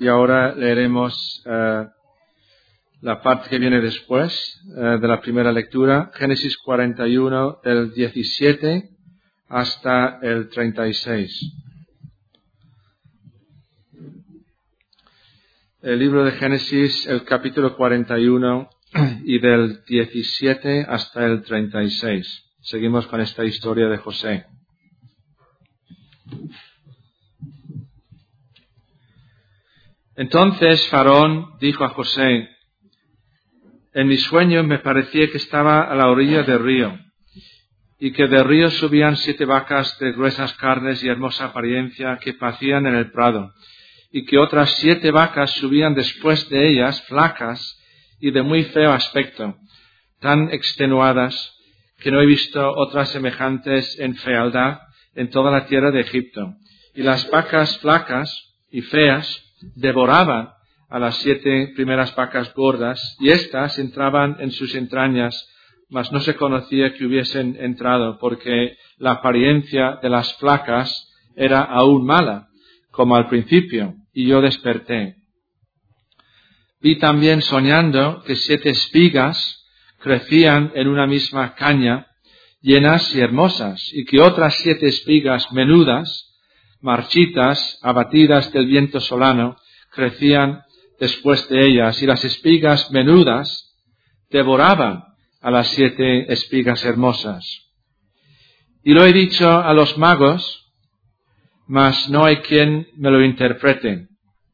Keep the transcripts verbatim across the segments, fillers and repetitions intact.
y ahora leeremos uh, la parte que viene después uh, de la primera lectura, Génesis cuarenta y uno, del diecisiete hasta el treinta y seis. El libro de Génesis, el capítulo cuarenta y uno, y del diecisiete hasta el treinta y seis. Seguimos con esta historia de José. Entonces Faraón dijo a José: en mi sueño me parecía que estaba a la orilla del río, y que del río subían siete vacas de gruesas carnes y hermosa apariencia que pacían en el prado, y que otras siete vacas subían después de ellas, flacas y de muy feo aspecto, tan extenuadas que no he visto otras semejantes en fealdad en toda la tierra de Egipto. Y las vacas flacas y feas devoraban a las siete primeras vacas gordas, y éstas entraban en sus entrañas, mas no se conocía que hubiesen entrado, porque la apariencia de las flacas era aún mala, como al principio, y yo desperté. Vi también soñando que siete espigas crecían en una misma caña, llenas y hermosas, y que otras siete espigas menudas, marchitas, abatidas del viento solano, crecían después de ellas, y las espigas menudas devoraban a las siete espigas hermosas. Y lo he dicho a los magos, mas no hay quien me lo interprete.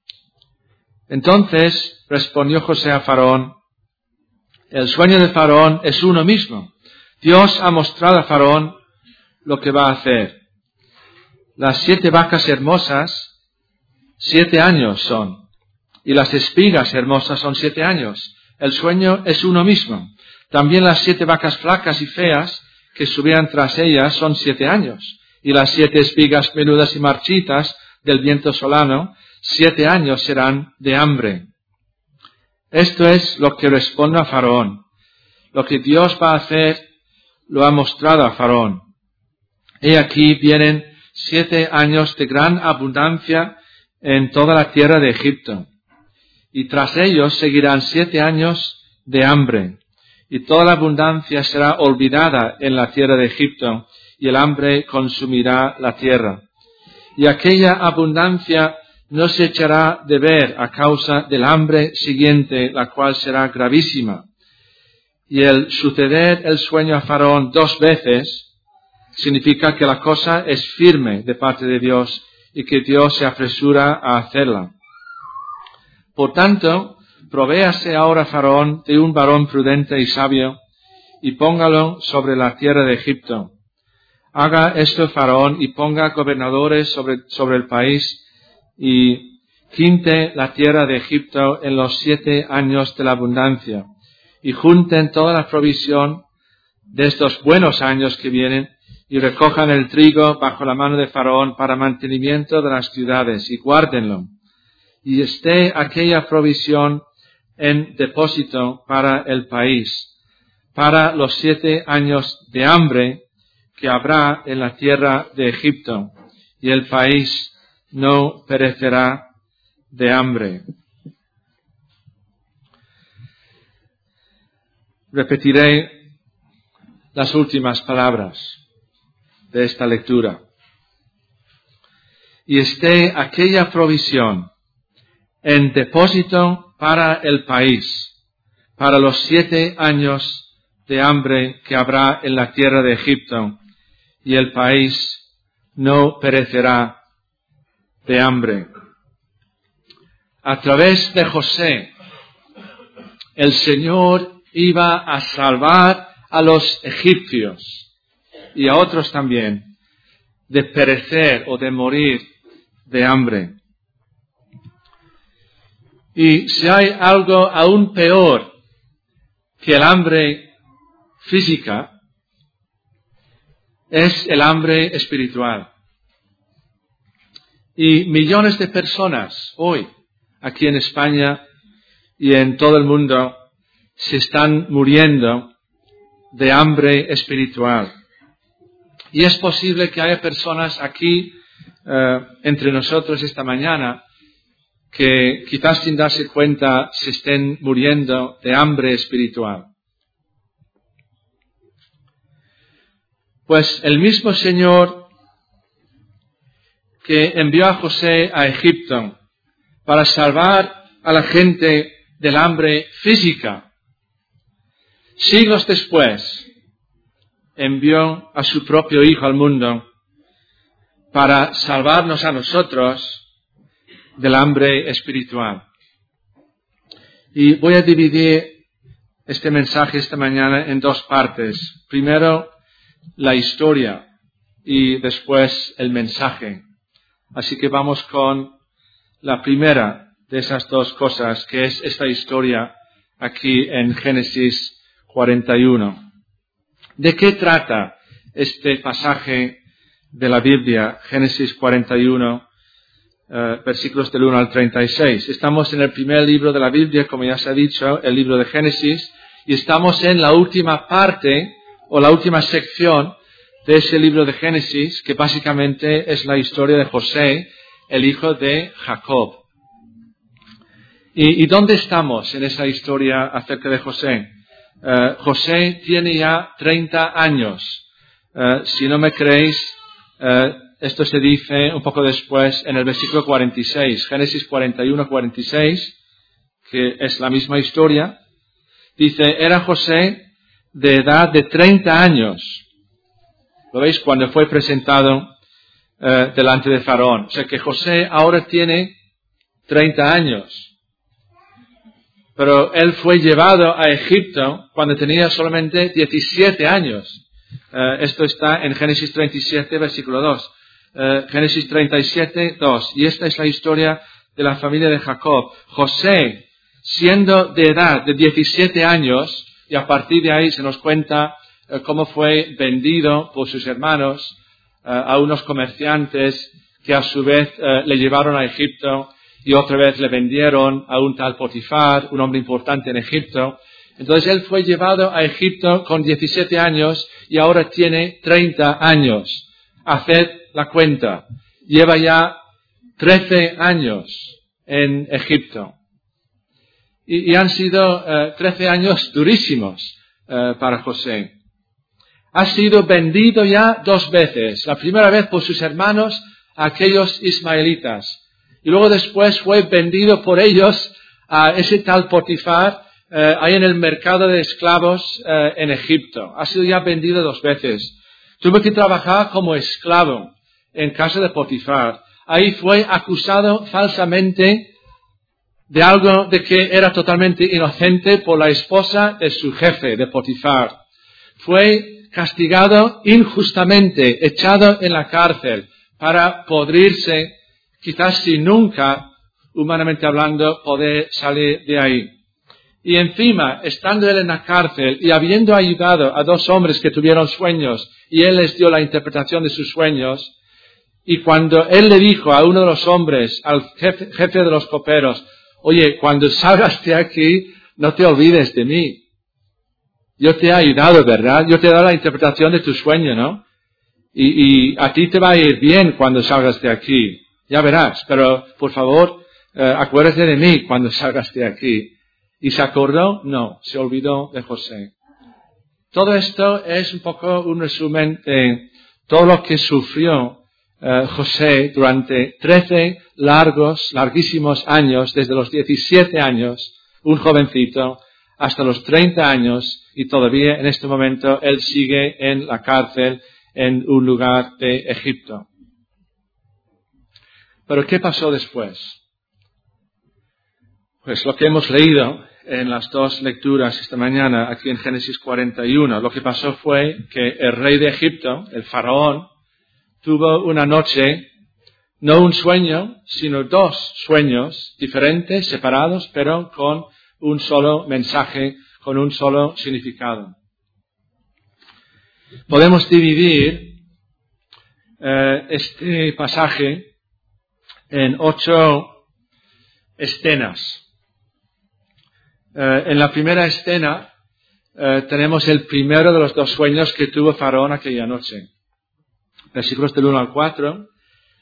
Entonces respondió José a Faraón: el sueño de Faraón es uno mismo. Dios ha mostrado a Faraón lo que va a hacer. Las siete vacas hermosas, siete años son, y las espigas hermosas son siete años. El sueño es uno mismo. También las siete vacas flacas y feas que subían tras ellas son siete años, y las siete espigas menudas y marchitas del viento solano, siete años serán de hambre. Esto es lo que responde a Faraón. Lo que Dios va a hacer lo ha mostrado a Faraón. He aquí vienen siete años de gran abundancia en toda la tierra de Egipto, y tras ellos seguirán siete años de hambre, y toda la abundancia será olvidada en la tierra de Egipto, y el hambre consumirá la tierra. Y aquella abundancia no se echará de ver a causa del hambre siguiente, la cual será gravísima. Y el suceder el sueño a Faraón dos veces significa que la cosa es firme de parte de Dios y que Dios se apresura a hacerla. Por tanto, provéase ahora Faraón de un varón prudente y sabio, y póngalo sobre la tierra de Egipto. Haga esto Faraón y ponga gobernadores sobre, sobre el país, y quinte la tierra de Egipto en los siete años de la abundancia, y junten toda la provisión de estos buenos años que vienen, y recojan el trigo bajo la mano de Faraón para mantenimiento de las ciudades, y guárdenlo. Y esté aquella provisión en depósito para el país, para los siete años de hambre que habrá en la tierra de Egipto, y el país no perecerá de hambre. Repetiré las últimas palabras de esta lectura. Y esté aquella provisión en depósito para el país, para los siete años de hambre que habrá en la tierra de Egipto, y el país no perecerá de hambre. A través de José, el Señor iba a salvar a los egipcios y a otros también de perecer o de morir de hambre. Y si hay algo aún peor que el hambre física, es el hambre espiritual. Y millones de personas hoy, aquí en España y en todo el mundo, se están muriendo de hambre espiritual. Y es posible que haya personas aquí, eh, entre nosotros esta mañana, que quizás sin darse cuenta se estén muriendo de hambre espiritual. Pues el mismo Señor que envió a José a Egipto para salvar a la gente del hambre física, siglos después envió a su propio Hijo al mundo para salvarnos a nosotros del hambre espiritual. Y voy a dividir este mensaje esta mañana en dos partes. Primero, la historia y después el mensaje. Así que vamos con la primera de esas dos cosas, que es esta historia aquí en Génesis cuarenta y uno. ¿De qué trata este pasaje de la Biblia, Génesis cuarenta y uno, uh, versículos del uno al treinta y seis? Estamos en el primer libro de la Biblia, como ya se ha dicho, el libro de Génesis, y estamos en la última parte, o la última sección de ese libro de Génesis, que básicamente es la historia de José, el hijo de Jacob. ¿Y, y dónde estamos en esa historia acerca de José? Uh, José tiene ya treinta años. Uh, si no me creéis, uh, esto se dice un poco después en el versículo cuarenta y seis, Génesis cuarenta y uno, cuarenta y seis, que es la misma historia. Dice, era José de edad de treinta años. ¿Lo veis? Cuando fue presentado uh, delante de Faraón. O sea que José ahora tiene treinta años. Pero él fue llevado a Egipto cuando tenía solamente diecisiete años. Uh, esto está en Génesis treinta y siete, versículo dos. Uh, Génesis treinta y siete, dos. Y esta es la historia de la familia de Jacob. José, siendo de edad de diecisiete años, y a partir de ahí se nos cuenta uh, cómo fue vendido por sus hermanos uh, a unos comerciantes que a su vez uh, le llevaron a Egipto. Y otra vez le vendieron a un tal Potifar, un hombre importante en Egipto. Entonces él fue llevado a Egipto con diecisiete años y ahora tiene treinta años. Haced la cuenta. Lleva ya trece años en Egipto. Y, y han sido uh, trece años durísimos uh, para José. Ha sido vendido ya dos veces. La primera vez por sus hermanos, a aquellos ismaelitas. Y luego después fue vendido por ellos a ese tal Potifar, eh, ahí en el mercado de esclavos eh, en Egipto. Ha sido ya vendido dos veces. Tuvo que trabajar como esclavo en casa de Potifar. Ahí fue acusado falsamente de algo de que era totalmente inocente por la esposa de su jefe, de Potifar. Fue castigado injustamente, echado en la cárcel para podrirse, quizás sin nunca, humanamente hablando, poder salir de ahí. Y encima, estando él en la cárcel y habiendo ayudado a dos hombres que tuvieron sueños, y él les dio la interpretación de sus sueños, y cuando él le dijo a uno de los hombres, al jefe, jefe de los coperos, oye, cuando salgas de aquí, no te olvides de mí. Yo te he ayudado, ¿verdad? Yo te he dado la interpretación de tu sueño, ¿no? Y, y a ti te va a ir bien cuando salgas de aquí. Ya verás, pero por favor, eh, acuérdate de mí cuando salgas de aquí. ¿Y se acordó? No, se olvidó de José. Todo esto es un poco un resumen de todo lo que sufrió eh, José durante trece largos, larguísimos años, desde los diecisiete años, un jovencito, hasta los treinta años, y todavía en este momento él sigue en la cárcel en un lugar de Egipto. Pero ¿qué pasó después? Pues lo que hemos leído en las dos lecturas esta mañana aquí en Génesis cuarenta y uno, lo que pasó fue que el rey de Egipto, el faraón, tuvo una noche, no un sueño, sino dos sueños diferentes, separados, pero con un solo mensaje, con un solo significado. Podemos dividir eh, este pasaje en ocho escenas. Eh, en la primera escena eh, tenemos el primero de los dos sueños que tuvo Faraón aquella noche. Versículos del uno al cuatro.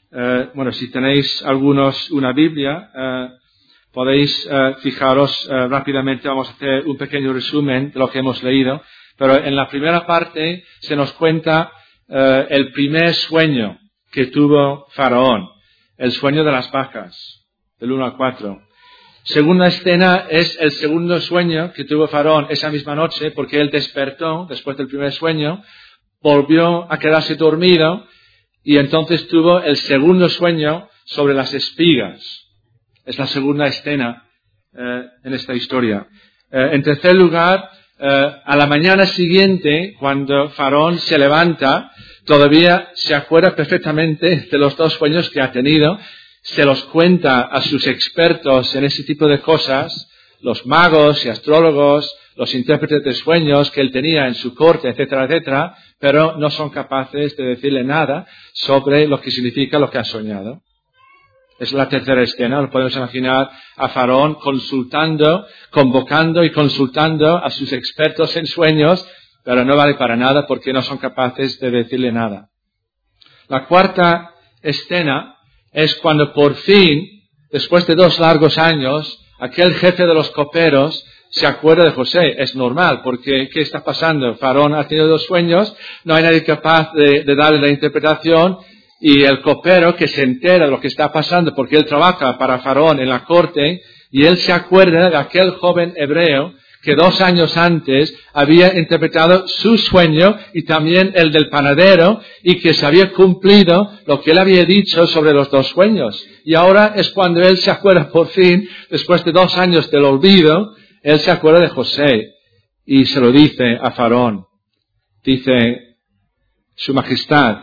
Eh, bueno, si tenéis algunos una Biblia, eh, podéis eh, fijaros eh, rápidamente, vamos a hacer un pequeño resumen de lo que hemos leído, pero en la primera parte se nos cuenta eh, el primer sueño que tuvo Faraón, el sueño de las vacas, del uno al cuatro. Segunda escena es el segundo sueño que tuvo Faraón esa misma noche, porque él despertó después del primer sueño, volvió a quedarse dormido y entonces tuvo el segundo sueño sobre las espigas. Es la segunda escena eh, en esta historia. Eh, en tercer lugar, eh, a la mañana siguiente, cuando Faraón se levanta, todavía se acuerda perfectamente de los dos sueños que ha tenido, se los cuenta a sus expertos en ese tipo de cosas, los magos y astrólogos, los intérpretes de sueños que él tenía en su corte, etcétera, etcétera, pero no son capaces de decirle nada sobre lo que significa lo que ha soñado. Es la tercera escena, lo podemos imaginar a Faraón consultando, convocando y consultando a sus expertos en sueños, pero no vale para nada porque no son capaces de decirle nada. La cuarta escena es cuando por fin, después de dos largos años, aquel jefe de los coperos se acuerda de José. Es normal, porque ¿qué está pasando? Faraón ha tenido dos sueños, no hay nadie capaz de, de darle la interpretación, y el copero que se entera de lo que está pasando, porque él trabaja para Faraón en la corte, y él se acuerda de aquel joven hebreo que dos años antes había interpretado su sueño y también el del panadero, y que se había cumplido lo que él había dicho sobre los dos sueños. Y ahora es cuando él se acuerda por fin, después de dos años del olvido, él se acuerda de José y se lo dice a Faraón. Dice, Su Majestad,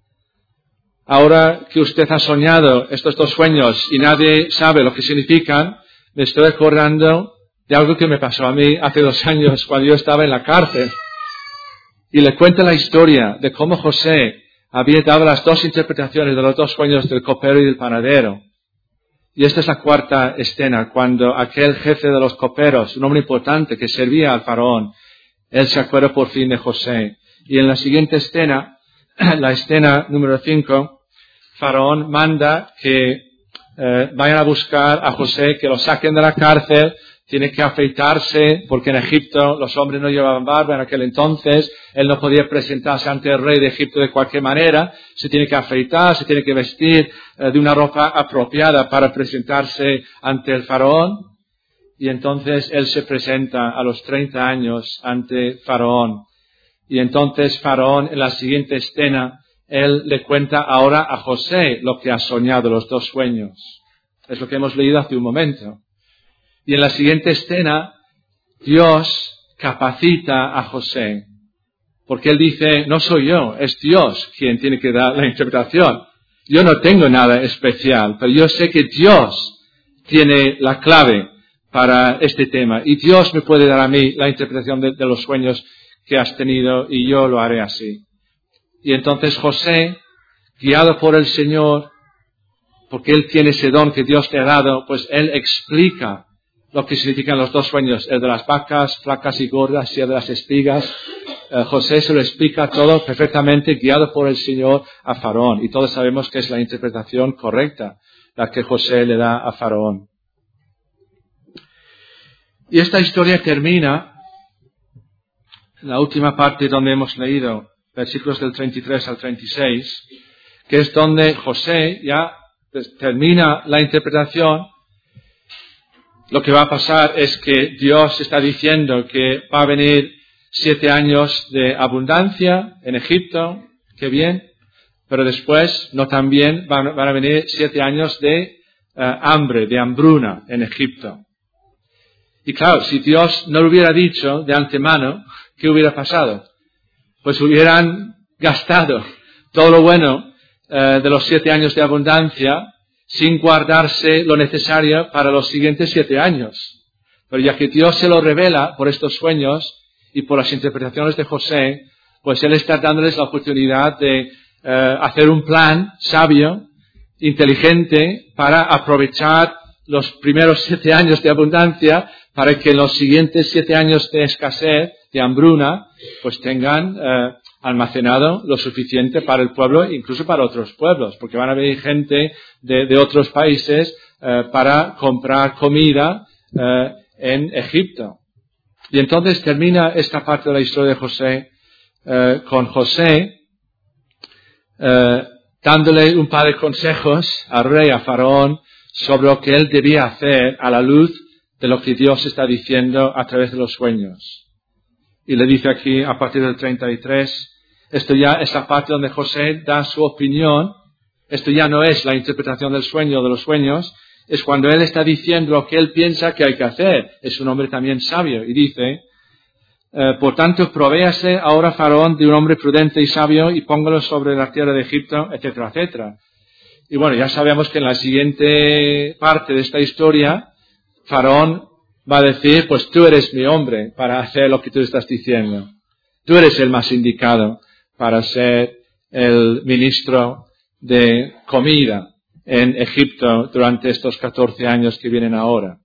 ahora que usted ha soñado estos dos sueños y nadie sabe lo que significan, me estoy acordando de algo que me pasó a mí hace dos años cuando yo estaba en la cárcel. Y le cuenta la historia de cómo José había dado las dos interpretaciones de los dos sueños del copero y del panadero. Y esta es la cuarta escena, cuando aquel jefe de los coperos, un hombre importante que servía al faraón, él se acuerda por fin de José. Y en la siguiente escena, la escena número cinco, Faraón manda que eh, vayan a buscar a José, que lo saquen de la cárcel, tiene que afeitarse, porque en Egipto los hombres no llevaban barba en aquel entonces, él no podía presentarse ante el rey de Egipto de cualquier manera, se tiene que afeitar, se tiene que vestir eh, de una ropa apropiada para presentarse ante el faraón, y entonces él se presenta a los treinta años ante Faraón. Y entonces Faraón, en la siguiente escena, él le cuenta ahora a José lo que ha soñado, los dos sueños. Es lo que hemos leído hace un momento. Y en la siguiente escena, Dios capacita a José. Porque él dice, no soy yo, es Dios quien tiene que dar la interpretación. Yo no tengo nada especial, pero yo sé que Dios tiene la clave para este tema. Y Dios me puede dar a mí la interpretación de, de los sueños que has tenido, y yo lo haré así. Y entonces José, guiado por el Señor, porque él tiene ese don que Dios le ha dado, pues él explica lo que significan los dos sueños, el de las vacas flacas y gordas y el de las espigas. Eh, José se lo explica todo perfectamente, guiado por el Señor a Faraón. Y todos sabemos que es la interpretación correcta la que José le da a Faraón. Y esta historia termina la última parte donde hemos leído, versículos del treinta y tres al treinta y seis, que es donde José ya termina la interpretación. Lo que va a pasar es que Dios está diciendo que va a venir siete años de abundancia en Egipto, qué bien, pero después no tan bien, van, van a venir siete años de uh, hambre, de hambruna en Egipto. Y claro, si Dios no lo hubiera dicho de antemano, ¿qué hubiera pasado? Pues hubieran gastado todo lo bueno eh, de los siete años de abundancia sin guardarse lo necesario para los siguientes siete años. Pero ya que Dios se lo revela por estos sueños y por las interpretaciones de José, pues Él está dándoles la oportunidad de eh, hacer un plan sabio, inteligente, para aprovechar los primeros siete años de abundancia, para que en los siguientes siete años de escasez, de hambruna, pues tengan eh, almacenado lo suficiente para el pueblo, incluso para otros pueblos, porque van a venir gente de, de otros países eh, para comprar comida eh, en Egipto. Y entonces termina esta parte de la historia de José eh, con José eh, dándole un par de consejos al rey, a Faraón, sobre lo que él debía hacer a la luz de lo que Dios está diciendo a través de los sueños. Y le dice aquí, a partir del treinta y tres, esto ya es la parte donde José da su opinión. Esto ya no es la interpretación del sueño o de los sueños, es cuando él está diciendo lo que él piensa que hay que hacer. Es un hombre también sabio. Y dice, eh, por tanto, provéase ahora Faraón de un hombre prudente y sabio y póngalo sobre la tierra de Egipto, etcétera, etcétera. Y bueno, ya sabemos que en la siguiente parte de esta historia, Faraón va a decir, pues tú eres mi hombre para hacer lo que tú estás diciendo. Tú eres el más indicado para ser el ministro de comida en Egipto durante estos catorce años que vienen ahora.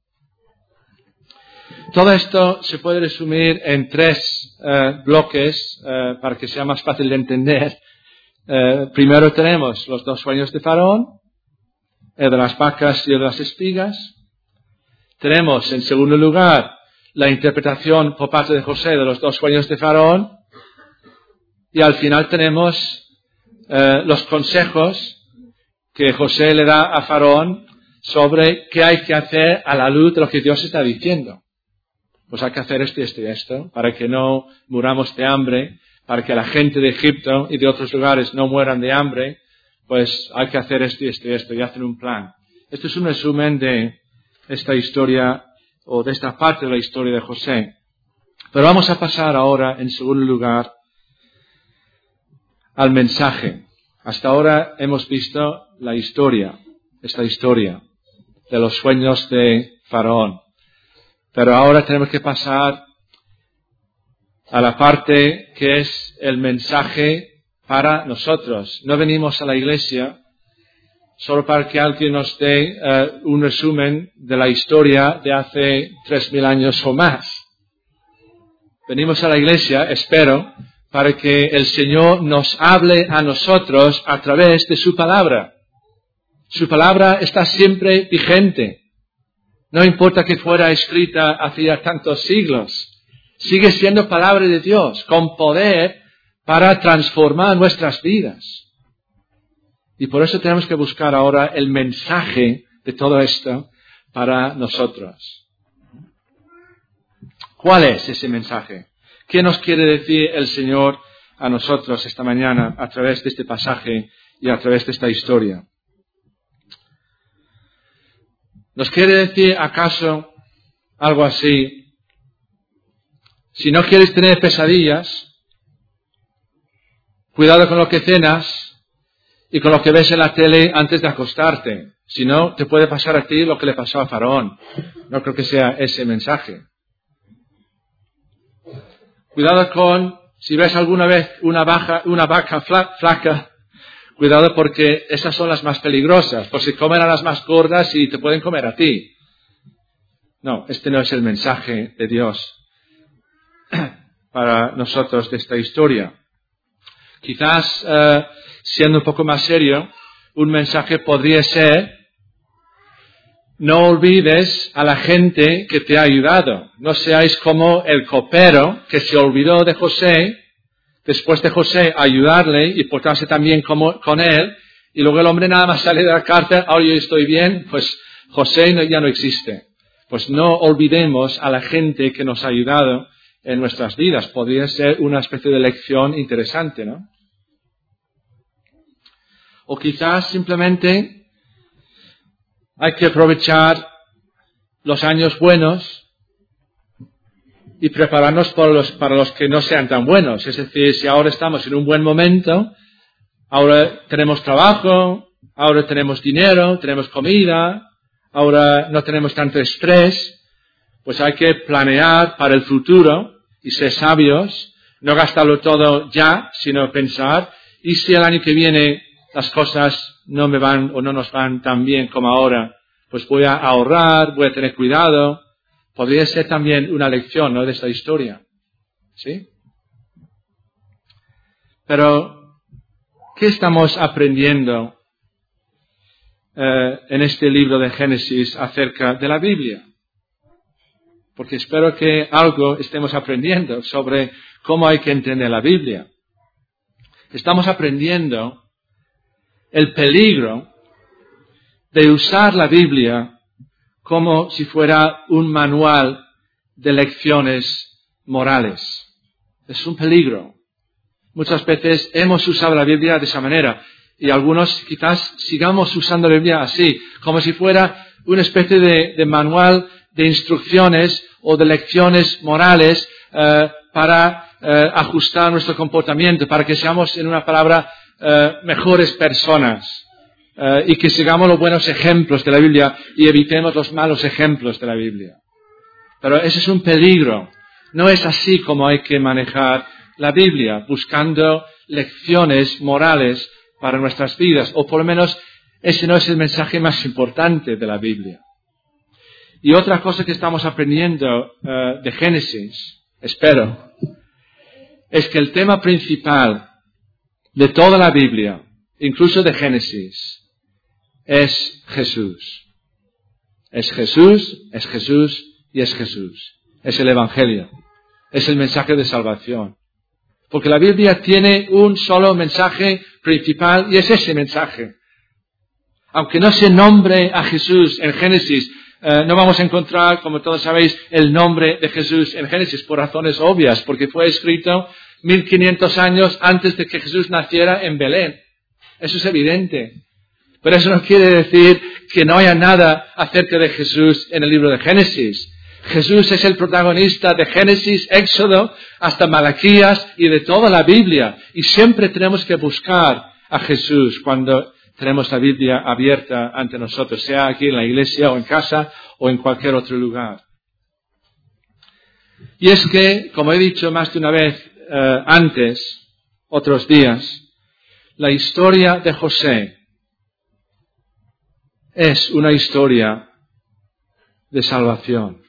Todo esto se puede resumir en tres eh, bloques eh, para que sea más fácil de entender. Eh, primero tenemos los dos sueños de Faraón, el de las vacas y el de las espigas. Tenemos, en segundo lugar, la interpretación por parte de José de los dos sueños de Faraón. Y al final tenemos eh, los consejos que José le da a Faraón sobre qué hay que hacer a la luz de lo que Dios está diciendo. Pues hay que hacer esto y esto y esto, para que no muramos de hambre, para que la gente de Egipto y de otros lugares no mueran de hambre, pues hay que hacer esto y esto y esto, y hacen un plan. Esto es un resumen de esta historia, o de esta parte de la historia de José. Pero vamos a pasar ahora, en segundo lugar, al mensaje. Hasta ahora hemos visto la historia, esta historia de los sueños de Faraón. Pero ahora tenemos que pasar a la parte que es el mensaje para nosotros. No venimos a la iglesia solo para que alguien nos dé uh, un resumen de la historia de hace tres mil años o más. Venimos a la iglesia, espero, para que el Señor nos hable a nosotros a través de su palabra. Su palabra está siempre vigente. No importa que fuera escrita hace ya tantos siglos. Sigue siendo palabra de Dios, con poder para transformar nuestras vidas. Y por eso tenemos que buscar ahora el mensaje de todo esto para nosotros. ¿Cuál es ese mensaje? ¿Qué nos quiere decir el Señor a nosotros esta mañana a través de este pasaje y a través de esta historia? ¿Nos quiere decir acaso algo así? Si no quieres tener pesadillas, cuidado con lo que cenas y con lo que ves en la tele antes de acostarte. Si no, te puede pasar a ti lo que le pasó a Faraón. No creo que sea ese mensaje. Cuidado con, si ves alguna vez una, baja, una vaca fla, flaca, cuidado porque esas son las más peligrosas, porque comen a las más gordas y te pueden comer a ti. No, este no es el mensaje de Dios para nosotros de esta historia. Quizás, uh, siendo un poco más serio, un mensaje podría ser: no olvides a la gente que te ha ayudado. No seáis como el copero que se olvidó de José, después de José ayudarle y portarse también como, con él, y luego el hombre nada más sale de la cárcel, ahora yo estoy bien, pues José no, ya no existe. Pues no olvidemos a la gente que nos ha ayudado en nuestras vidas. Podría ser una especie de lección interesante, ¿no? O quizás simplemente hay que aprovechar los años buenos y prepararnos para los, para los que no sean tan buenos. Es decir, si ahora estamos en un buen momento, ahora tenemos trabajo, ahora tenemos dinero, tenemos comida, ahora no tenemos tanto estrés, pues hay que planear para el futuro y ser sabios, no gastarlo todo ya, sino pensar, ¿y si el año que viene las cosas no me van o no nos van tan bien como ahora? Pues voy a ahorrar, voy a tener cuidado. Podría ser también una lección, ¿no?, de esta historia. ¿Sí? Pero, ¿qué estamos aprendiendo eh, en este libro de Génesis acerca de la Biblia? Porque espero que algo estemos aprendiendo sobre cómo hay que entender la Biblia. Estamos aprendiendo el peligro de usar la Biblia como si fuera un manual de lecciones morales. Es un peligro. Muchas veces hemos usado la Biblia de esa manera y algunos quizás sigamos usando la Biblia así, como si fuera una especie de, de manual de instrucciones o de lecciones morales eh, para eh, ajustar nuestro comportamiento, para que seamos, en una palabra, eh, mejores personas eh, y que sigamos los buenos ejemplos de la Biblia y evitemos los malos ejemplos de la Biblia. Pero ese es un peligro. No es así como hay que manejar la Biblia, buscando lecciones morales para nuestras vidas, o por lo menos ese no es el mensaje más importante de la Biblia. Y otra cosa que estamos aprendiendo uh, de Génesis, espero, es que el tema principal de toda la Biblia, incluso de Génesis, es Jesús. Es Jesús, es Jesús y es Jesús. Es el Evangelio. Es el mensaje de salvación. Porque la Biblia tiene un solo mensaje principal y es ese mensaje. Aunque no se nombre a Jesús en Génesis, eh, no vamos a encontrar, como todos sabéis, el nombre de Jesús en Génesis por razones obvias, porque fue escrito mil quinientos años antes de que Jesús naciera en Belén. Eso es evidente. Pero eso no quiere decir que no haya nada acerca de Jesús en el libro de Génesis. Jesús es el protagonista de Génesis, Éxodo, hasta Malaquías y de toda la Biblia. Y siempre tenemos que buscar a Jesús cuando tenemos la Biblia abierta ante nosotros, sea aquí en la iglesia o en casa o en cualquier otro lugar. Y es que, como he dicho más de una vez eh, antes, otros días, la historia de José es una historia de salvación.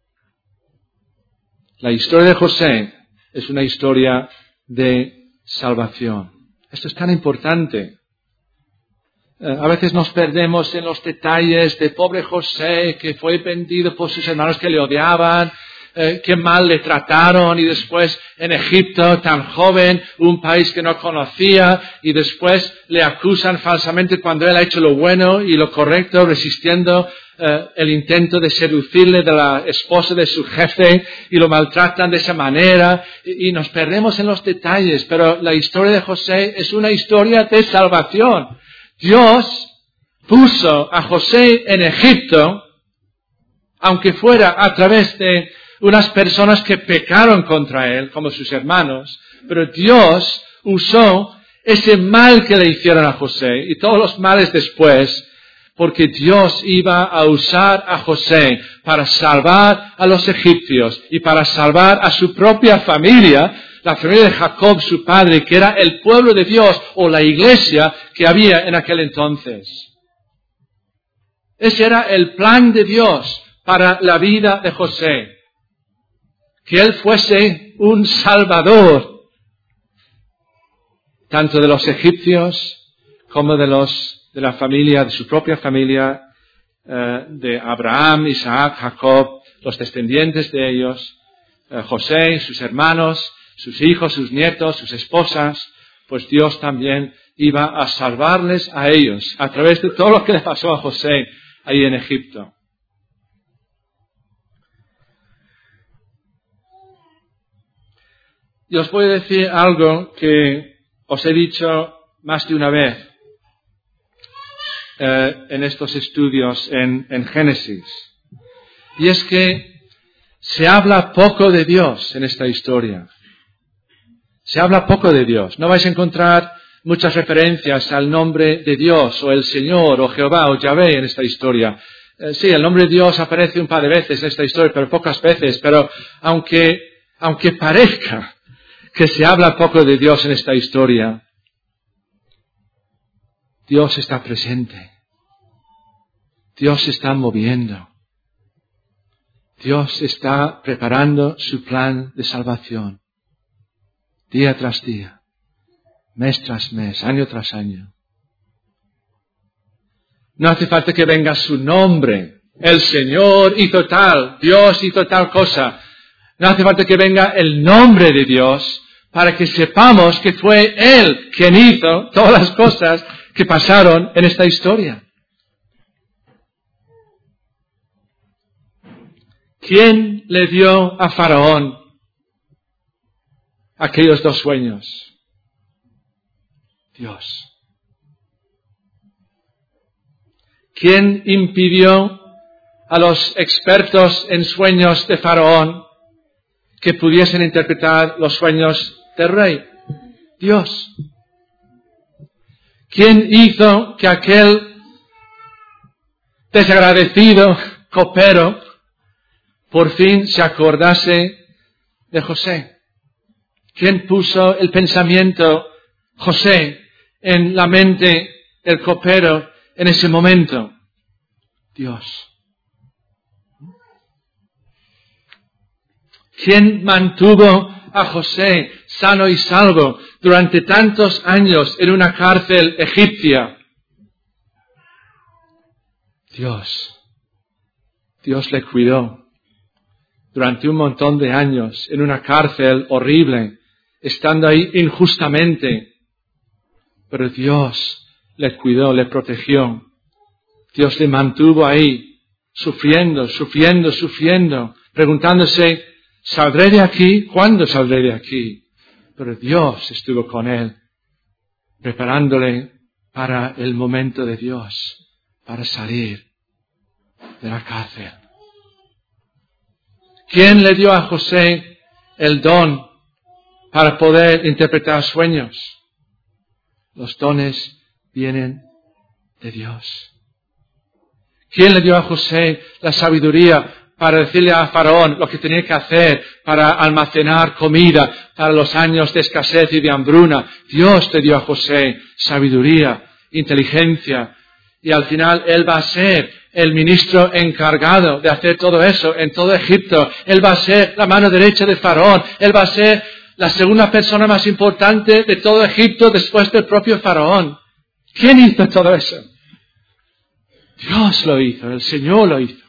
La historia de José es una historia de salvación. Esto es tan importante. Eh, a veces nos perdemos en los detalles de pobre José que fue vendido por sus hermanos que le odiaban, eh, qué mal le trataron y después en Egipto, tan joven, un país que no conocía y después le acusan falsamente cuando él ha hecho lo bueno y lo correcto, resistiendo eh, el intento de seducirle de la esposa de su jefe y lo maltratan de esa manera y, y nos perdemos en los detalles, pero la historia de José es una historia de salvación. Dios puso a José en Egipto, aunque fuera a través de unas personas que pecaron contra él, como sus hermanos, pero Dios usó ese mal que le hicieron a José y todos los males después, porque Dios iba a usar a José para salvar a los egipcios y para salvar a su propia familia, la familia de Jacob, su padre, que era el pueblo de Dios o la iglesia que había en aquel entonces. Ese era el plan de Dios para la vida de José. Que él fuese un salvador, tanto de los egipcios como de los de la familia, de su propia familia, eh, de Abraham, Isaac, Jacob, los descendientes de ellos, eh, José, sus hermanos, sus hijos, sus nietos, sus esposas, pues Dios también iba a salvarles a ellos a través de todo lo que le pasó a José ahí en Egipto. Y os voy a decir algo que os he dicho más de una vez eh, en estos estudios en, en Génesis. Y es que se habla poco de Dios en esta historia. Se habla poco de Dios. No vais a encontrar muchas referencias al nombre de Dios o el Señor o Jehová o Yahvé en esta historia. Eh, sí, el nombre de Dios aparece un par de veces en esta historia, pero pocas veces. Pero aunque, aunque parezca que se habla poco de Dios en esta historia, Dios está presente. Dios se está moviendo. Dios está preparando su plan de salvación, día tras día. mes tras mes, año tras año. No hace falta que venga su nombre. El Señor hizo tal, Dios hizo tal cosa. No hace falta que venga el nombre de Dios para que sepamos que fue Él quien hizo todas las cosas que pasaron en esta historia. ¿Quién le dio a Faraón aquellos dos sueños? Dios. ¿Quién impidió a los expertos en sueños de Faraón que pudiesen interpretar los sueños del rey? Dios. ¿Quién hizo que aquel desagradecido copero por fin se acordase de José? ¿Quién puso el pensamiento José en la mente del copero en ese momento? Dios. ¿Quién mantuvo a José sano y salvo durante tantos años en una cárcel egipcia? Dios. Dios le cuidó durante un montón de años en una cárcel horrible, estando ahí injustamente. Pero Dios le cuidó, le protegió. Dios le mantuvo ahí, sufriendo, sufriendo, sufriendo, preguntándose, ¿saldré de aquí? ¿Cuándo saldré de aquí? Pero Dios estuvo con él, preparándole para el momento de Dios, para salir de la cárcel. ¿Quién le dio a José el don para poder interpretar sueños? Los dones vienen de Dios. ¿Quién le dio a José la sabiduría para decirle a Faraón lo que tenía que hacer para almacenar comida para los años de escasez y de hambruna? Dios le dio a José sabiduría, inteligencia, y al final él va a ser el ministro encargado de hacer todo eso en todo Egipto. Él va a ser la mano derecha de Faraón. Él va a ser la segunda persona más importante de todo Egipto después del propio Faraón. ¿Quién hizo todo eso? Dios lo hizo, el Señor lo hizo.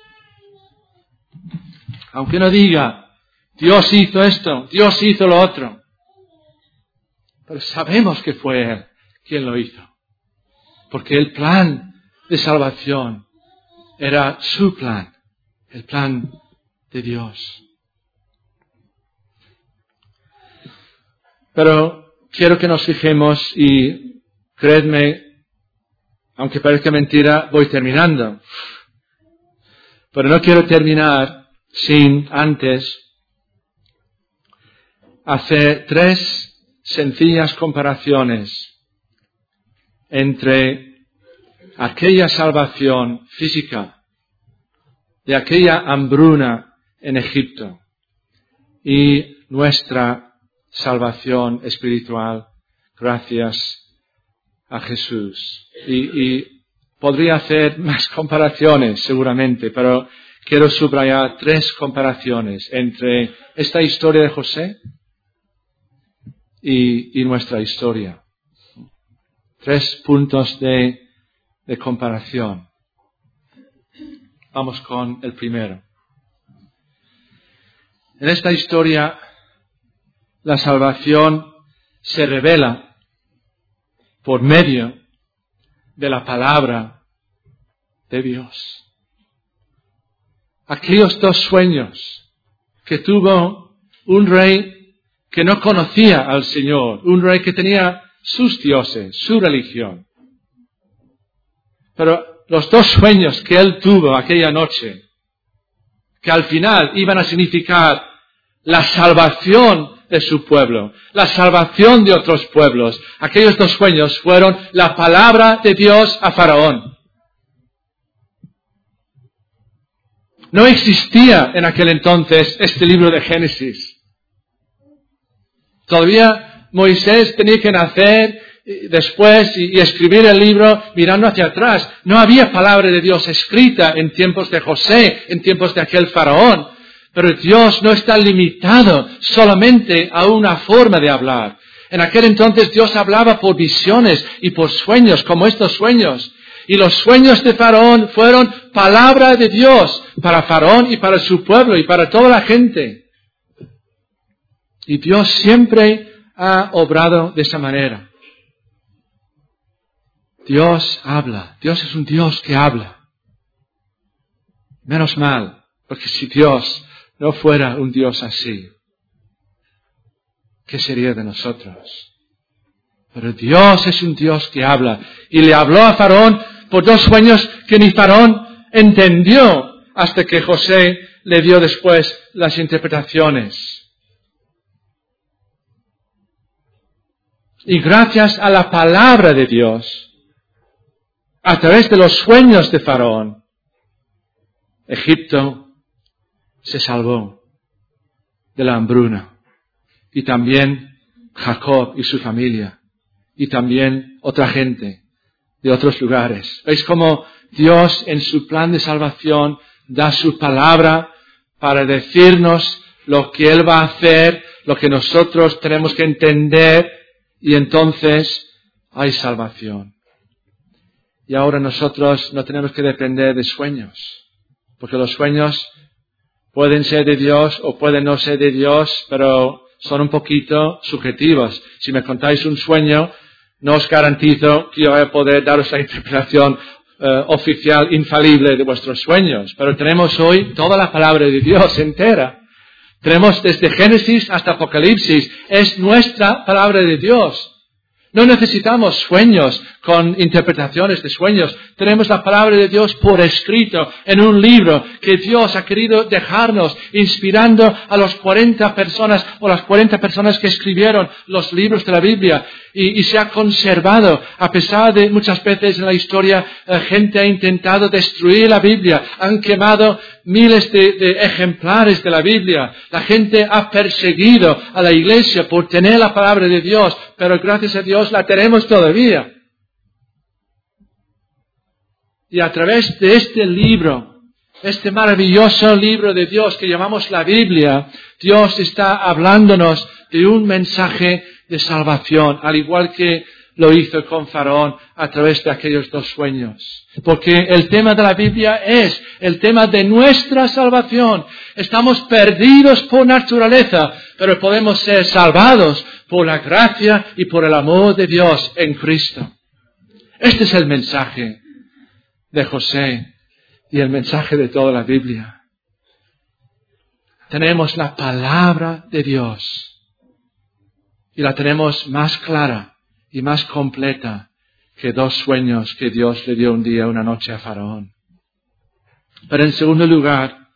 Aunque no diga, Dios hizo esto, Dios hizo lo otro. Pero sabemos que fue Él quien lo hizo. Porque el plan de salvación era su plan, el plan de Dios. Pero quiero que nos fijemos y creedme, aunque parezca mentira, voy terminando. Pero no quiero terminar sin antes hacer tres sencillas comparaciones entre aquella salvación física de aquella hambruna en Egipto y nuestra salvación espiritual gracias a Jesús. Y, y podría hacer más comparaciones seguramente, pero quiero subrayar tres comparaciones entre esta historia de José y, y nuestra historia. Tres puntos de, de comparación. Vamos con el primero. En esta historia, la salvación se revela por medio de la palabra de Dios. Aquellos dos sueños que tuvo un rey que no conocía al Señor, un rey que tenía sus dioses, su religión. Pero los dos sueños que él tuvo aquella noche, que al final iban a significar la salvación de su pueblo, la salvación de otros pueblos, aquellos dos sueños fueron la palabra de Dios a Faraón. No existía en aquel entonces este libro de Génesis. Todavía Moisés tenía que nacer después y, y escribir el libro mirando hacia atrás. No había palabra de Dios escrita en tiempos de José, en tiempos de aquel Faraón. Pero Dios no está limitado solamente a una forma de hablar. En aquel entonces Dios hablaba por visiones y por sueños, como estos sueños. Y los sueños de Faraón fueron palabra de Dios para Faraón y para su pueblo y para toda la gente. Y Dios siempre ha obrado de esa manera. Dios habla. Dios es un Dios que habla. Menos mal, porque si Dios no fuera un Dios así, ¿qué sería de nosotros? Pero Dios es un Dios que habla. Y le habló a Faraón por dos sueños que ni Faraón entendió hasta que José le dio después las interpretaciones. Y gracias a la palabra de Dios, a través de los sueños de Faraón, Egipto se salvó de la hambruna. Y también Jacob y su familia. Y también otra gente de otros lugares. ¿Veis cómo Dios en su plan de salvación da su palabra para decirnos lo que Él va a hacer, lo que nosotros tenemos que entender, y entonces hay salvación? Y ahora nosotros no tenemos que depender de sueños, porque los sueños pueden ser de Dios o pueden no ser de Dios, pero son un poquito subjetivos. Si me contáis un sueño, no os garantizo que yo voy a poder daros la interpretación eh, oficial, infalible de vuestros sueños. Pero tenemos hoy toda la palabra de Dios entera. Tenemos desde Génesis hasta Apocalipsis. Es nuestra palabra de Dios. No necesitamos sueños con interpretaciones de sueños. Tenemos la palabra de Dios por escrito en un libro que Dios ha querido dejarnos, inspirando a las cuarenta personas o las cuarenta personas que escribieron los libros de la Biblia. Y, y se ha conservado, a pesar de muchas veces en la historia, eh, gente ha intentado destruir la Biblia. Han quemado miles de, de ejemplares de la Biblia. La gente ha perseguido a la iglesia por tener la palabra de Dios, pero gracias a Dios la tenemos todavía. Y a través de este libro, este maravilloso libro de Dios que llamamos la Biblia, Dios está hablándonos de un mensaje de salvación, al igual que lo hizo con Faraón a través de aquellos dos sueños. Porque el tema de la Biblia es el tema de nuestra salvación. Estamos perdidos por naturaleza, pero podemos ser salvados por la gracia y por el amor de Dios en Cristo. Este es el mensaje de José y el mensaje de toda la Biblia. Tenemos la palabra de Dios y la tenemos más clara y más completa que dos sueños que Dios le dio un día, una noche a Faraón. Pero en segundo lugar,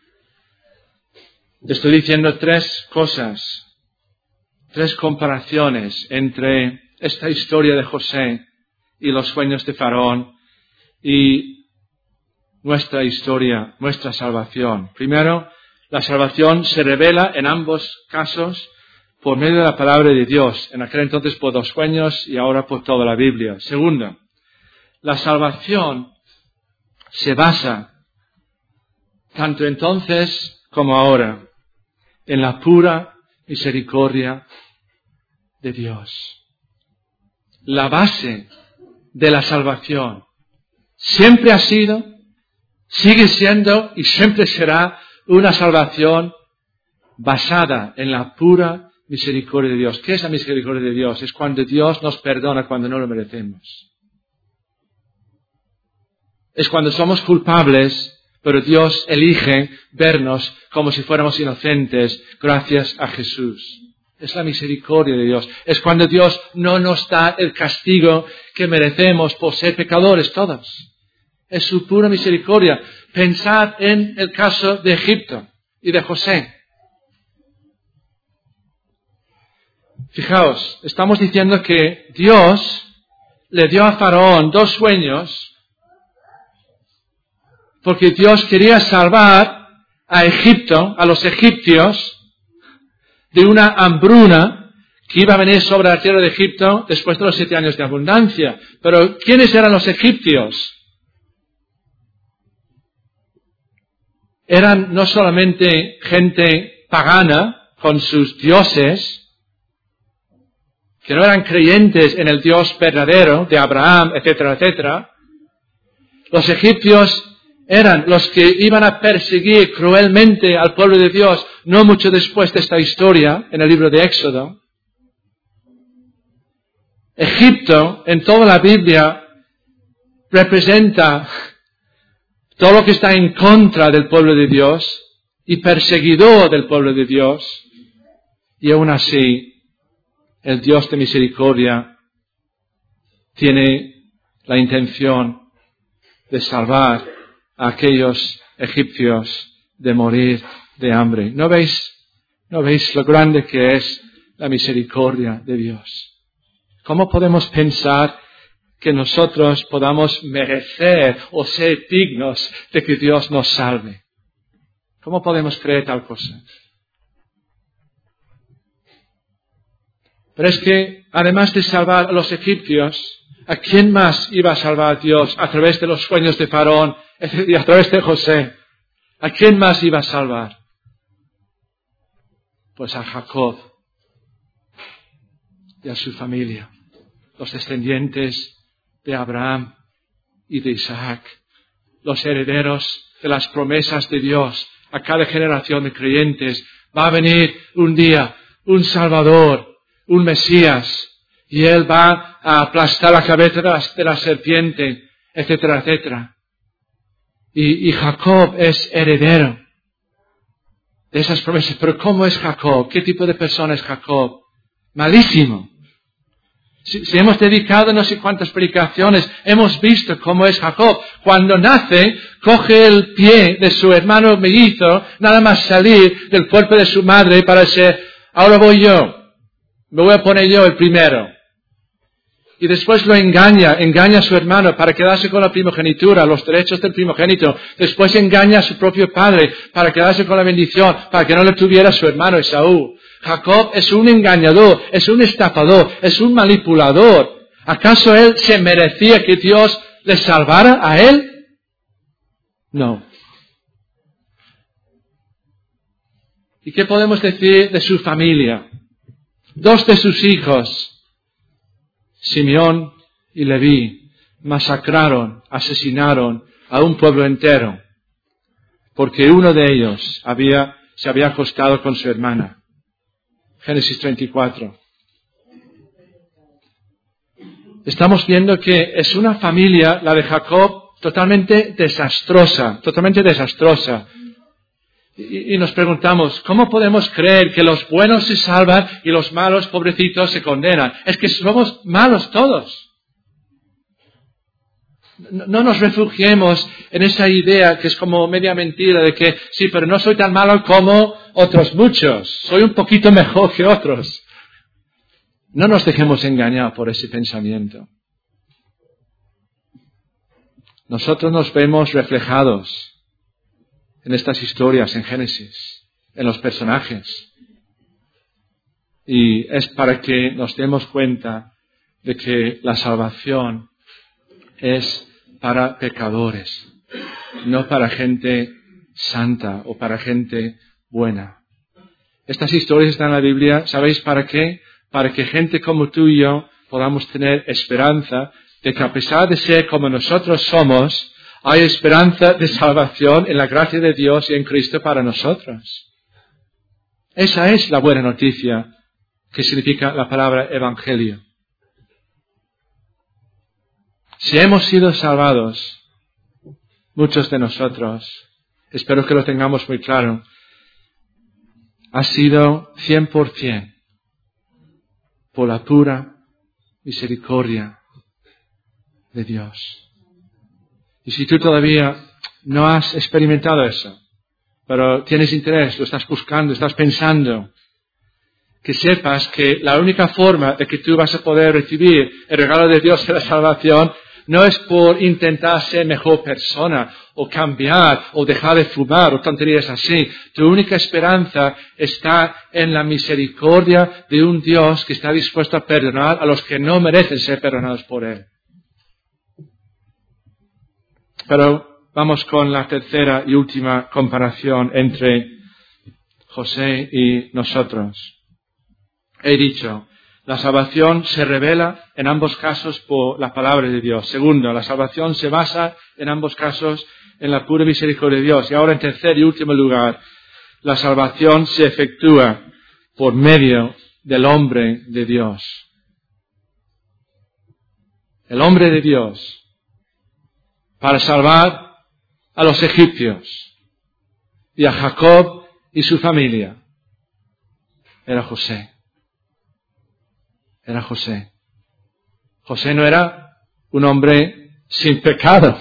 estoy diciendo tres cosas, tres comparaciones entre esta historia de José y los sueños de Faraón y nuestra historia, nuestra salvación. Primero, la salvación se revela en ambos casos por medio de la palabra de Dios, en aquel entonces por dos sueños y ahora por toda la Biblia. Segundo, la salvación se basa, tanto entonces como ahora, en la pura misericordia de Dios. La base de la salvación siempre ha sido, sigue siendo y siempre será una salvación basada en la pura misericordia de Dios. ¿Qué es la misericordia de Dios? Es cuando Dios nos perdona cuando no lo merecemos. Es cuando somos culpables, pero Dios elige vernos como si fuéramos inocentes gracias a Jesús. Es la misericordia de Dios. Es cuando Dios no nos da el castigo que merecemos por ser pecadores todos. Es su pura misericordia. Pensad en el caso de Egipto y de José. Fijaos, estamos diciendo que Dios le dio a Faraón dos sueños porque Dios quería salvar a Egipto, a los egipcios, de una hambruna que iba a venir sobre la tierra de Egipto después de los siete años de abundancia. Pero, ¿quiénes eran los egipcios? Eran no solamente gente pagana con sus dioses, que no eran creyentes en el Dios verdadero de Abraham, etcétera, etcétera. Los egipcios eran los que iban a perseguir cruelmente al pueblo de Dios, no mucho después de esta historia, en el libro de Éxodo. Egipto, en toda la Biblia, representa todo lo que está en contra del pueblo de Dios y perseguidor del pueblo de Dios. Y aún así, el Dios de misericordia tiene la intención de salvar a aquellos egipcios de morir de hambre. ¿No veis, no veis lo grande que es la misericordia de Dios? ¿Cómo podemos pensar que nosotros podamos merecer o ser dignos de que Dios nos salve? ¿Cómo podemos creer tal cosa? Pero es que, además de salvar a los egipcios, ¿a quién más iba a salvar Dios a través de los sueños de Faraón y a través de José? ¿A quién más iba a salvar? Pues a Jacob y a su familia, los descendientes de Abraham y de Isaac, los herederos de las promesas de Dios. A cada generación de creyentes va a venir un día un Salvador, un Mesías, y Él va a aplastar la cabeza de la, de la serpiente, etcétera, etcétera. Y, y Jacob es heredero de esas promesas. Pero ¿cómo es Jacob? ¿Qué tipo de persona es Jacob? Malísimo. Si, si hemos dedicado no sé cuántas predicaciones, hemos visto cómo es Jacob. Cuando nace, coge el pie de su hermano mellizo, nada más salir del cuerpo de su madre para decir, ahora voy yo. Me voy a poner yo el primero. Y después lo engaña, engaña a su hermano para quedarse con la primogenitura, los derechos del primogénito. Después engaña a su propio padre para quedarse con la bendición, para que no le tuviera su hermano Esaú. Jacob es un engañador, es un estafador, es un manipulador. ¿Acaso él se merecía que Dios le salvara a él? No. ¿Y qué podemos decir de su familia? Dos de sus hijos, Simeón y Leví, masacraron, asesinaron a un pueblo entero, porque uno de ellos había, se había acostado con su hermana. Génesis treinta y cuatro. Estamos viendo que es una familia, la de Jacob, totalmente desastrosa, totalmente desastrosa. Y, y nos preguntamos, ¿cómo podemos creer que los buenos se salvan y los malos, pobrecitos, se condenan? Es que somos malos todos. No, no nos refugiemos en esa idea que es como media mentira de que, sí, pero no soy tan malo como otros muchos. Soy un poquito mejor que otros. No nos dejemos engañar por ese pensamiento. Nosotros nos vemos reflejados en estas historias, en Génesis, en los personajes. Y es para que nos demos cuenta de que la salvación es para pecadores, no para gente santa o para gente buena. Estas historias están en la Biblia, ¿sabéis para qué? Para que gente como tú y yo podamos tener esperanza de que a pesar de ser como nosotros somos, hay esperanza de salvación en la gracia de Dios y en Cristo para nosotros. Esa es la buena noticia que significa la palabra evangelio. Si hemos sido salvados, muchos de nosotros, espero que lo tengamos muy claro, ha sido cien por ciento por la pura misericordia de Dios. Y si tú todavía no has experimentado eso, pero tienes interés, lo estás buscando, estás pensando, que sepas que la única forma de que tú vas a poder recibir el regalo de Dios de la salvación no es por intentar ser mejor persona, o cambiar, o dejar de fumar, o tonterías así. Tu única esperanza está en la misericordia de un Dios que está dispuesto a perdonar a los que no merecen ser perdonados por Él. Pero vamos con la tercera y última comparación entre José y nosotros. He dicho, la salvación se revela en ambos casos por la palabra de Dios. Segundo, la salvación se basa en ambos casos en la pura misericordia de Dios. Y ahora, en tercer y último lugar, la salvación se efectúa por medio del hombre de Dios. El hombre de Dios, para salvar a los egipcios y a Jacob y su familia, era José. Era José. José no era un hombre sin pecado.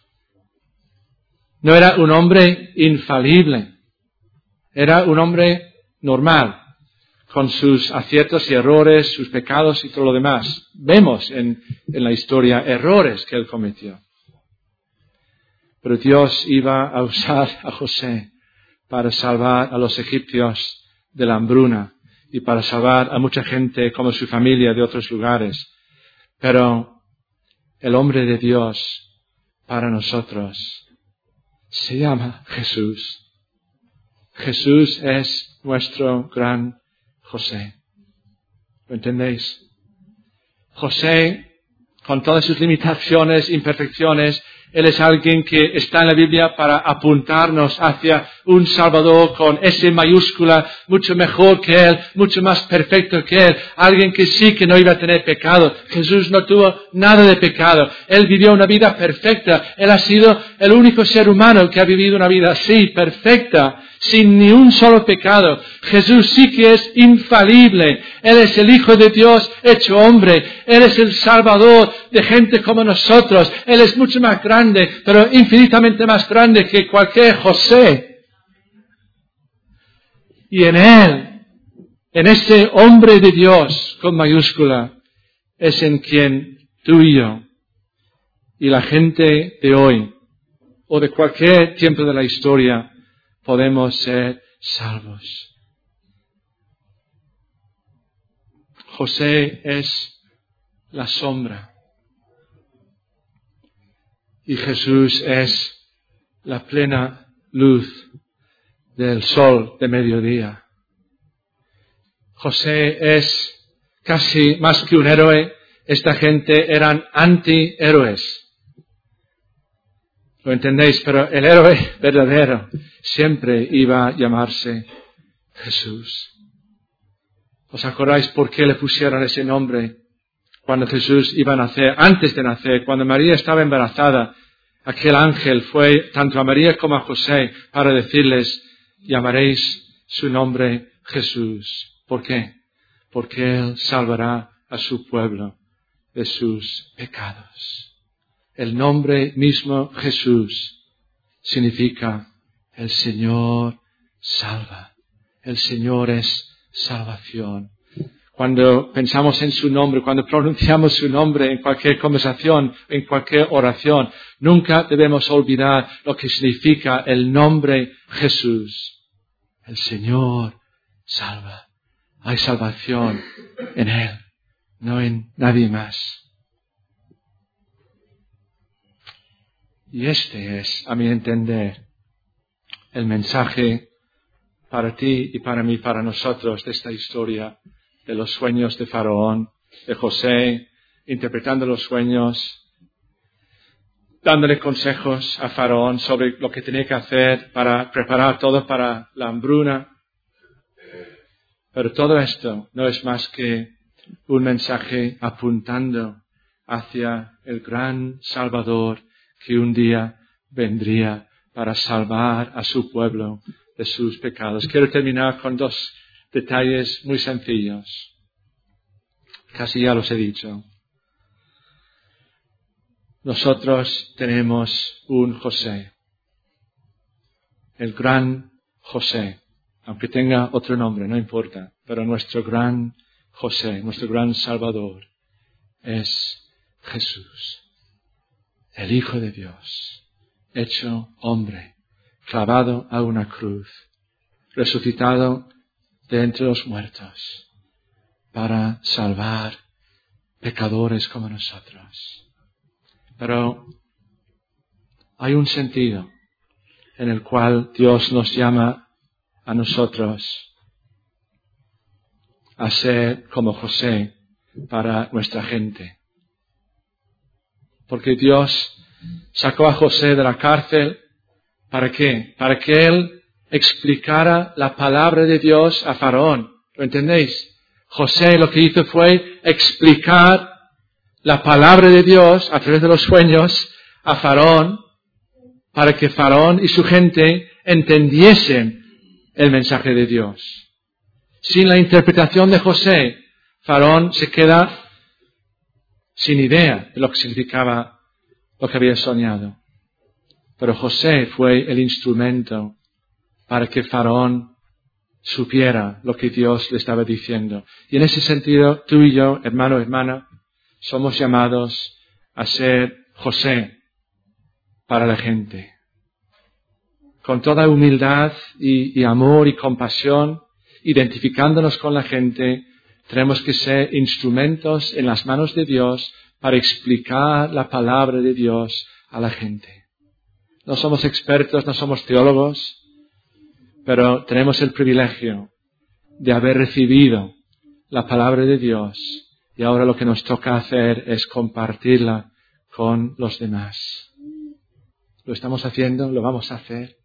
No era un hombre infalible. Era un hombre normal, con sus aciertos y errores, sus pecados y todo lo demás. Vemos en, en la historia errores que él cometió. Pero Dios iba a usar a José para salvar a los egipcios de la hambruna y para salvar a mucha gente como su familia de otros lugares. Pero el hombre de Dios para nosotros se llama Jesús. Jesús es nuestro gran José. ¿Lo entendéis? José, con todas sus limitaciones, imperfecciones, Él es alguien que está en la Biblia para apuntarnos hacia un Salvador con S mayúscula, mucho mejor que Él, mucho más perfecto que Él. Alguien que sí que no iba a tener pecado. Jesús no tuvo nada de pecado. Él vivió una vida perfecta. Él ha sido el único ser humano que ha vivido una vida así, perfecta, sin ni un solo pecado. Jesús sí que es infalible. Él es el Hijo de Dios hecho hombre. Él es el Salvador de gente como nosotros. Él es mucho más grande, pero infinitamente más grande que cualquier José. Y en Él, en ese hombre de Dios con mayúscula, es en quien tú y yo y la gente de hoy o de cualquier tiempo de la historia podemos ser salvos. José es la sombra y Jesús es la plena luz del sol de mediodía. José es casi más que un héroe. Esta gente eran antihéroes. ¿Lo entendéis? Pero el héroe verdadero siempre iba a llamarse Jesús. ¿Os acordáis por qué le pusieron ese nombre cuando Jesús iba a nacer? Antes de nacer, cuando María estaba embarazada, aquel ángel fue tanto a María como a José para decirles: llamaréis su nombre Jesús. ¿Por qué? Porque Él salvará a su pueblo de sus pecados. El nombre mismo Jesús significa el Señor salva. El Señor es salvación. Cuando pensamos en su nombre, cuando pronunciamos su nombre en cualquier conversación, en cualquier oración, nunca debemos olvidar lo que significa el nombre Jesús. El Señor salva. Hay salvación en Él, no en nadie más. Y este es, a mi entender, el mensaje para ti y para mí, para nosotros, de esta historia de los sueños de Faraón, de José, interpretando los sueños, dándole consejos a Faraón sobre lo que tenía que hacer para preparar todo para la hambruna. Pero todo esto no es más que un mensaje apuntando hacia el gran Salvador que un día vendría para salvar a su pueblo de sus pecados. Quiero terminar con dos detalles muy sencillos. Casi ya los he dicho. Nosotros tenemos un José, el gran José, aunque tenga otro nombre, no importa, pero nuestro gran José, nuestro gran Salvador, es Jesús, el Hijo de Dios, hecho hombre, clavado a una cruz, resucitado de entre los muertos, para salvar pecadores como nosotros. Pero hay un sentido en el cual Dios nos llama a nosotros a ser como José para nuestra gente. Porque Dios sacó a José de la cárcel. ¿Para qué? Para que él explicara la palabra de Dios a Faraón. ¿Lo entendéis? José lo que hizo fue explicar la palabra de Dios a través de los sueños a Faraón, para que Faraón y su gente entendiesen el mensaje de Dios. Sin la interpretación de José, Faraón se queda sin idea de lo que significaba lo que había soñado. Pero José fue el instrumento para que Faraón supiera lo que Dios le estaba diciendo. Y en ese sentido, tú y yo, hermano, hermana, somos llamados a ser José para la gente. Con toda humildad y, y amor y compasión, identificándonos con la gente, tenemos que ser instrumentos en las manos de Dios para explicar la palabra de Dios a la gente. No somos expertos, no somos teólogos, pero tenemos el privilegio de haber recibido la palabra de Dios y ahora lo que nos toca hacer es compartirla con los demás. ¿Lo estamos haciendo? ¿Lo vamos a hacer?